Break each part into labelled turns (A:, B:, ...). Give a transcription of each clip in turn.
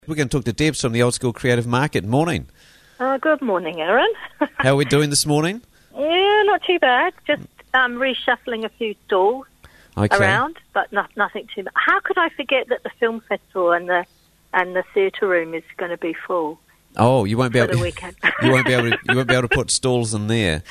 A: We're going to talk to Debs from the Old School Creative Market. Morning.
B: Good morning, Aaron.
A: How are we doing this morning?
B: Yeah, not too bad. Just reshuffling a few stalls around, but nothing too much. How could I forget that the film festival and the theatre room is going to be full?
A: Oh, you won't be able
B: to.
A: You won't be able to put stalls in there.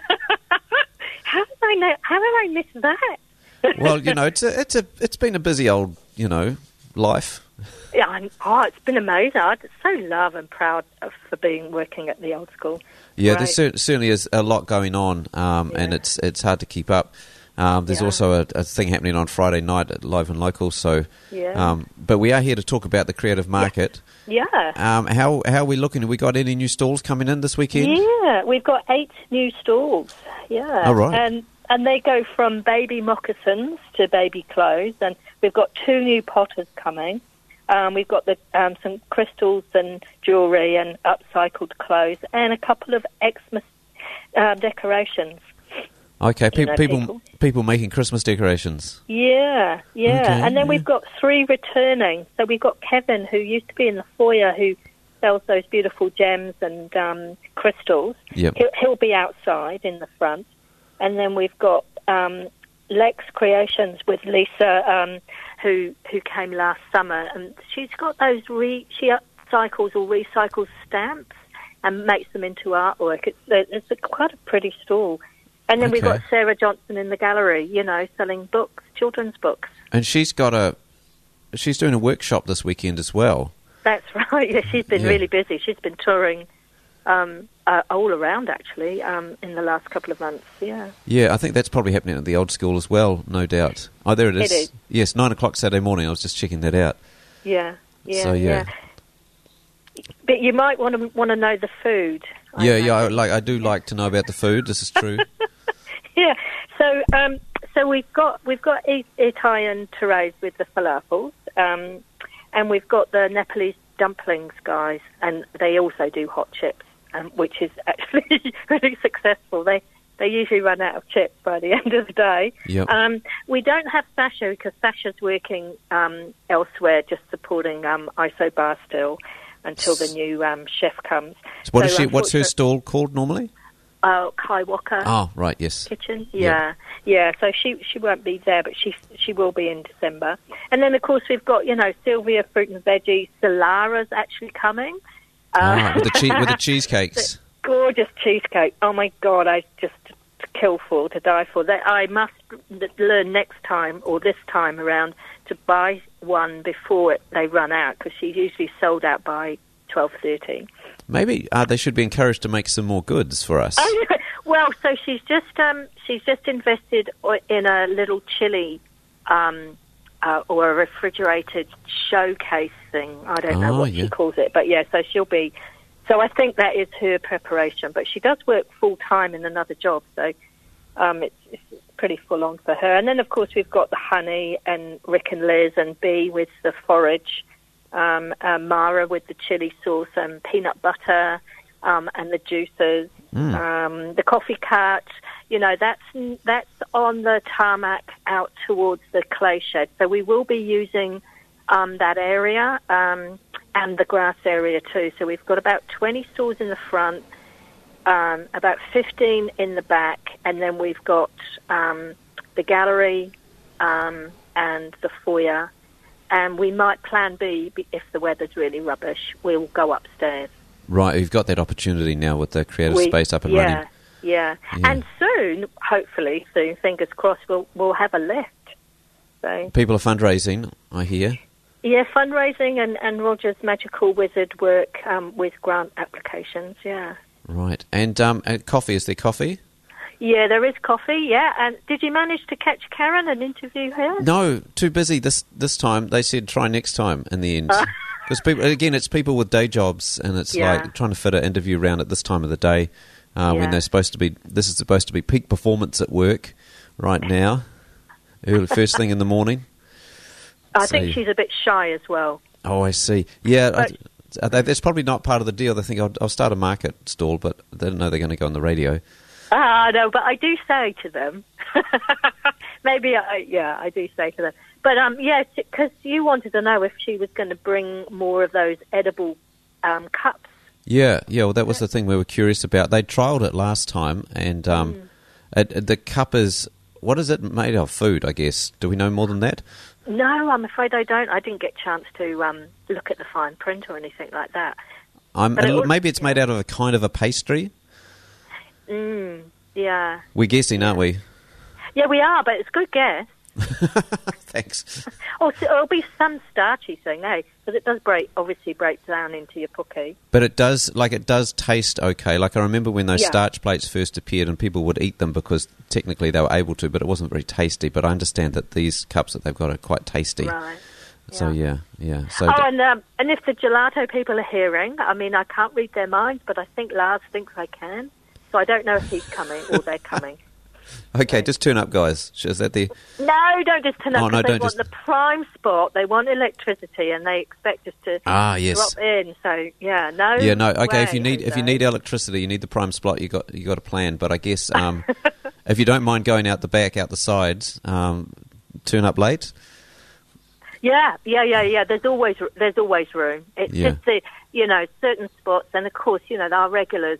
B: How did I know? How did I miss that?
A: Well, it's been a busy old life.
B: Yeah, it's been amazing. I'm so love and proud for working at the Old School.
A: Yeah,
B: Great.
A: there certainly is a lot going on, and it's hard to keep up. There's also a thing happening on Friday night at Live and Local. So, but we are here to talk about the creative market.
B: Yeah.
A: How are we looking? Have we got any new stalls coming in this weekend?
B: Yeah, we've got 8 new stalls. Yeah.
A: All right.
B: And they go from baby moccasins to baby clothes, and we've got 2 new potters coming. We've got some crystals and jewellery and upcycled clothes and a couple of Xmas decorations.
A: Okay, people making Christmas decorations.
B: Yeah. Okay, and then we've got 3 returning. So we've got Kevin, who used to be in the foyer, who sells those beautiful gems and crystals.
A: Yep.
B: He'll be outside in the front. And then we've got Lex Creations with Lisa, who came last summer, and she's got those she upcycles or recycles stamps and makes them into artwork. It's quite a pretty stall. And then we've got Sarah Johnson in the gallery, selling books, children's books.
A: And she's doing a workshop this weekend as well.
B: That's right. Yeah, she's been really busy. She's been touring all around, actually, in the last couple of months, Yeah,
A: I think that's probably happening at the Old School as well, no doubt. Oh, there it is.
B: It is.
A: Yes, 9 o'clock Saturday morning. I was just checking that out.
B: Yeah.
A: So,
B: But you might want to know the food.
A: I do like to know about the food. This is true.
B: Yeah. So we've got Italian Therese with the falafels, and we've got the Nepalese dumplings guys, and they also do hot chips, which is actually really successful. They usually run out of chips by the end of the day.
A: Yep.
B: We don't have Sasha because Sasha's working elsewhere, just supporting ISO Bar still until the new chef comes.
A: So what's her stall called normally?
B: Kai Walker.
A: Oh, right, yes.
B: Kitchen. Yeah. So she won't be there, but she will be in December. And then, of course, we've got, Sylvia Fruit and Veggie. Solara's actually coming.
A: With the cheesecakes.
B: Gorgeous cheesecake. Oh, my God, I just to die for. That I must learn next time, or this time around, to buy one before they run out, because she's usually sold out by 12:30.
A: Maybe they should be encouraged to make some more goods for us.
B: Oh, yeah. Well, so she's just invested in a little chili or a refrigerated showcase thing. I don't know what she calls it, but so she'll be. So I think that is her preparation. But she does work full time in another job, so it's pretty full on for her. And then of course we've got the honey and Rick and Liz and Bee with the forage. Mara with the chili sauce and peanut butter and the juices, the coffee cart. That's on the tarmac out towards the clay shed. So we will be using that area and the grass area too. So we've got about 20 stalls in the front, about 15 in the back, and then we've got the gallery and the foyer. And we might plan B, if the weather's really rubbish, we'll go upstairs.
A: Right, you've got that opportunity now with the creative space up and running.
B: Yeah. And soon, hopefully soon, fingers crossed, we'll have a lift. So
A: people are fundraising, I hear.
B: Yeah, fundraising and Roger's magical wizard work with grant applications, yeah.
A: Right. And coffee, is there coffee?
B: Yeah, there is coffee, yeah. And did you manage to catch Karen and interview her?
A: No, too busy this time. They said try next time in the end. Because it's people with day jobs, and it's like trying to fit an interview around at this time of the day when they're supposed to be. This is supposed to be peak performance at work right now, first thing in the morning.
B: I think she's a bit shy as well.
A: Oh, I see. Yeah, that's probably not part of the deal. They think I'll start a market stall, but they don't know they're going to go on the radio.
B: No, but I do say to them, I do say to them, But because you wanted to know if she was going to bring more of those edible cups.
A: Yeah. Well, that was the thing we were curious about. They trialled it last time, and the cup is, what is it made of? Food, I guess. Do we know more than that?
B: No, I'm afraid I don't. I didn't get a chance to look at the fine print or anything like that.
A: Maybe it's made out of a kind of a pastry.
B: Yeah.
A: We're guessing, aren't we?
B: Yeah, we are, but it's a good guess.
A: Thanks.
B: So it'll be some starchy thing, because it does obviously break down into your puki.
A: But it does taste okay. Like, I remember when those starch plates first appeared and people would eat them because technically they were able to, but it wasn't very tasty. But I understand that these cups that they've got are quite tasty.
B: Right.
A: So, yeah. So
B: and if the gelato people are hearing, I mean, I can't read their minds, but I think Lars thinks I can. So I don't know if he's coming or they're coming.
A: Okay, just turn up, guys. Is that the...
B: No, don't just turn up. They want
A: just...
B: the prime spot. They want electricity, and they expect us to drop in. So
A: Okay, if you need electricity, you need the prime spot. You got a plan. But I guess if you don't mind going out the back, out the sides, turn up late.
B: Yeah. There's always room. It's just the certain spots, and of course our regulars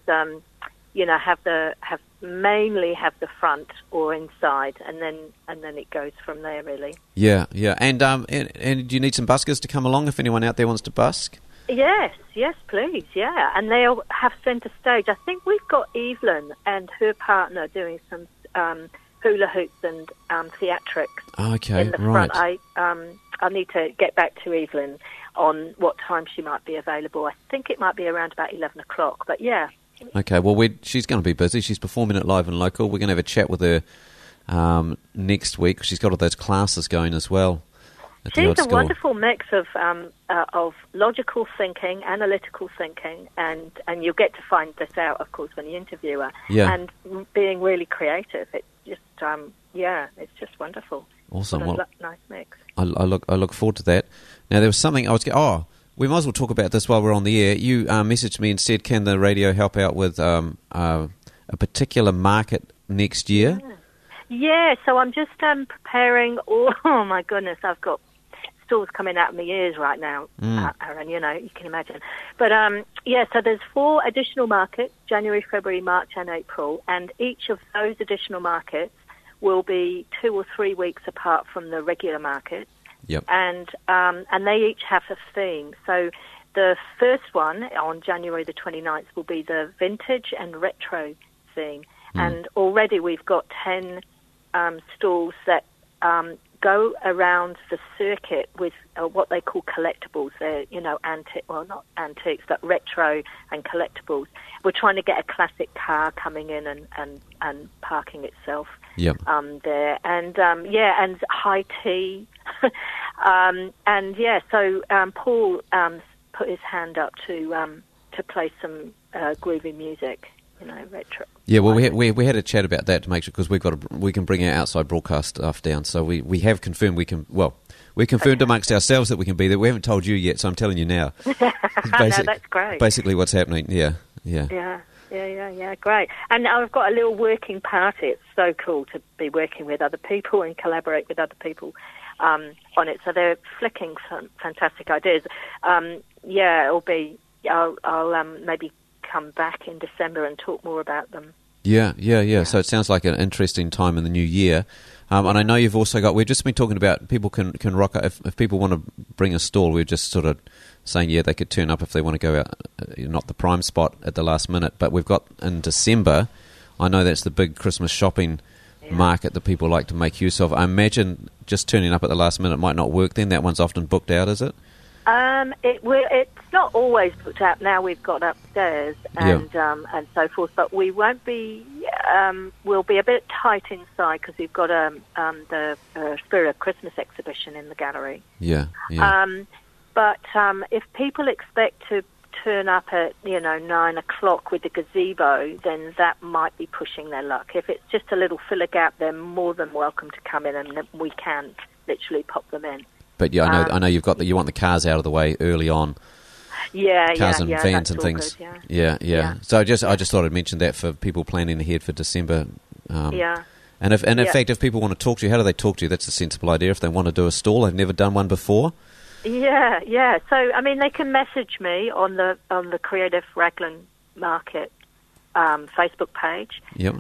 B: mainly have the front or inside, and then it goes from there, really.
A: Yeah. And do you need some buskers to come along if anyone out there wants to busk?
B: Yes, please, yeah. And they'll have centre stage. I think we've got Evelyn and her partner doing some hula hoops and theatrics.
A: Okay,
B: in the front. I need to get back to Evelyn on what time she might be available. I think it might be around about 11 o'clock, but yeah.
A: Okay, well, she's going to be busy. She's performing at Live and Local. We're going to have a chat with her next week. She's got all those classes going as well.
B: She's a wonderful mix of logical thinking, analytical thinking, and you'll get to find this out, of course, when you interview her.
A: Yeah.
B: And being really creative. It's just, it's just wonderful.
A: Awesome.
B: What a nice mix.
A: I look forward to that. Now, there was something I was... we might as well talk about this while we're on the air. You messaged me and said, can the radio help out with a particular market next year?
B: Yeah, so I'm just preparing... Oh, my goodness, I've got stalls coming out of my ears right now, Aaron, you can imagine. But, so there's 4 additional markets, January, February, March and April, and each of those additional markets will be 2 or 3 weeks apart from the regular markets.
A: Yep.
B: And they each have a theme. So the first one on January the 29th will be the vintage and retro theme. And already we've got 10 stalls that go around the circuit with what they call collectibles. They're, not antiques, but retro and collectibles. We're trying to get a classic car coming in and parking itself there. And, and high tea. So Paul put his hand up to play some groovy music, retro.
A: Yeah, well, we had a chat about that to make sure, because we can bring our outside broadcast stuff down. So we have confirmed we confirmed amongst ourselves that we can be there. We haven't told you yet, so I'm telling you now.
B: No, that's great.
A: Basically, what's happening? Yeah,
B: great. And I've got a little working party. It's so cool to be working with other people and collaborate with other people on it. So they're flicking some fantastic ideas. It'll be. I'll maybe come back in December and talk more about them.
A: Yeah. So it sounds like an interesting time in the new year. And I know you've also got... We've just been talking about people can rock up. If people want to bring a stall, we're just sort of saying, they could turn up if they want to go out, not the prime spot at the last minute. But we've got in December, I know that's the big Christmas shopping market that people like to make use of. I imagine just turning up at the last minute might not work then. That one's often booked out, is it?
B: It's not always booked out. Now we've got upstairs and so forth, but we won't be. We'll be a bit tight inside because we've got the Spirit of Christmas exhibition in the gallery. But if people expect to turn up at 9 o'clock with the gazebo, then that might be pushing their luck. If it's just a little filler gap, they're more than welcome to come in, and we can literally pop them in.
A: But I know you want the cars out of the way early on. Cars and vans and things.
B: Good,
A: Yeah. So I just thought I'd mention that for people planning ahead for December. And in fact, if people want to talk to you, how do they talk to you? That's a sensible idea. If they want to do a stall, they've never done one before.
B: Yeah. So, I mean, they can message me on the Creative Raglan Market Facebook page.
A: Yep.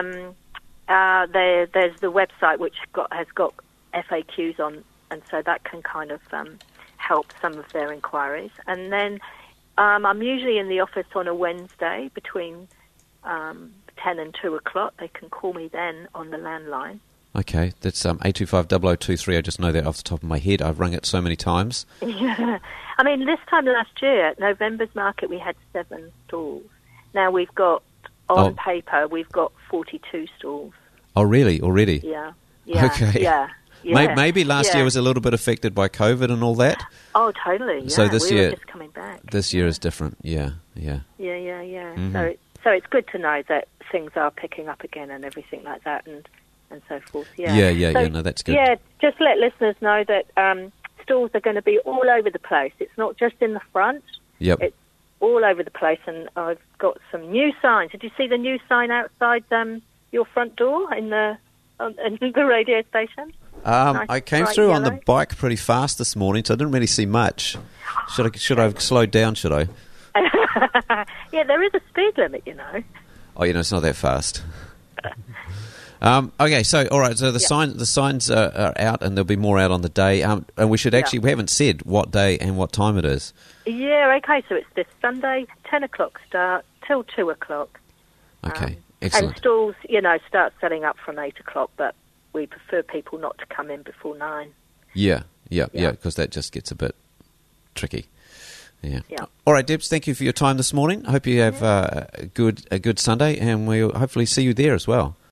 B: There's the website which has got FAQs on, and so that can kind of help some of their inquiries. And then I'm usually in the office on a Wednesday between 10 and 2 o'clock. They can call me then on the landline.
A: Okay, that's 825-0023. I just know that off the top of my head. I've rung it so many times.
B: Yeah. I mean, this time last year, at November's market, we had 7 stalls. Now we've got, on paper, we've got 42 stalls.
A: Oh, really? Already?
B: Yeah.
A: Okay.
B: Yeah.
A: Maybe last year was a little bit affected by COVID and all that.
B: Oh, totally. Yeah.
A: So this year,
B: were just coming back.
A: This year is different. Yeah.
B: Mm-hmm. So it's good to know that things are picking up again and everything like that, and so forth. Yeah.
A: No, that's good.
B: Yeah, just let listeners know that stalls are going to be all over the place. It's not just in the front.
A: Yep.
B: It's all over the place, and I've got some new signs. Did you see the new sign outside your front door in the radio station?
A: I came through on the bike pretty fast this morning, so I didn't really see much. Should I have slowed down, should I?
B: Yeah, there is a speed limit, you know.
A: Oh, it's not that fast. Okay, so all right, so the signs are out, and there'll be more out on the day. And we should we haven't said what day and what time it is.
B: Yeah, okay, so it's this Sunday, 10 o'clock start till 2 o'clock.
A: Okay, excellent.
B: And stalls, start setting up from 8 o'clock, but we prefer people not to come in before 9.
A: Yeah, because that just gets a bit tricky. Yeah. All right, Debs, thank you for your time this morning. I hope you have a good Sunday, and we'll hopefully see you there as well.